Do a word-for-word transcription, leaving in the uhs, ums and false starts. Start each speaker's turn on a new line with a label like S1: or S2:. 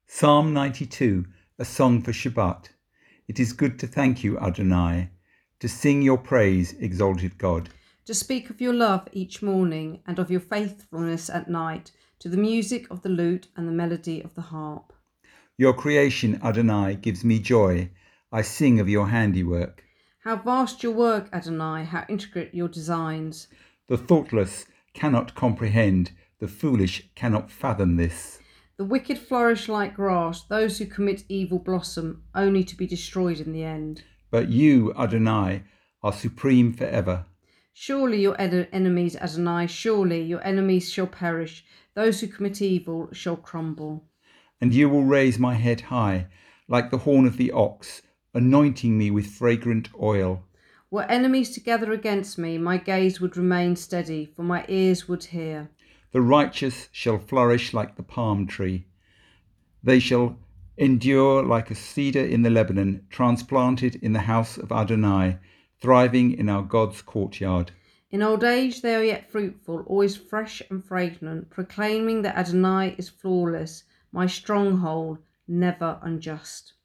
S1: Psalm ninety-two, a song for Shabbat. It is good to thank you, Adonai, to sing your praise, exalted God.
S2: To speak of your love each morning and of your faithfulness at night, to the music of the lute and the melody of the harp.
S1: Your creation, Adonai, gives me joy. I sing of your handiwork.
S2: How vast your work, Adonai, how intricate your designs.
S1: The thoughtless cannot comprehend, the foolish cannot fathom this.
S2: The wicked flourish like grass, those who commit evil blossom, only to be destroyed in the end.
S1: But you, Adonai, are supreme forever.
S2: Surely your ed- enemies, Adonai, surely your enemies shall perish. Those who commit evil shall crumble.
S1: And you will raise my head high, like the horn of the ox, anointing me with fragrant oil.
S2: Were enemies to gather against me, my gaze would remain steady, for my ears would hear.
S1: The righteous shall flourish like the palm tree. They shall endure like a cedar in the Lebanon, transplanted in the house of Adonai, thriving in our God's courtyard.
S2: In old age they are yet fruitful, always fresh and fragrant, proclaiming that Adonai is flawless, my stronghold, never unjust.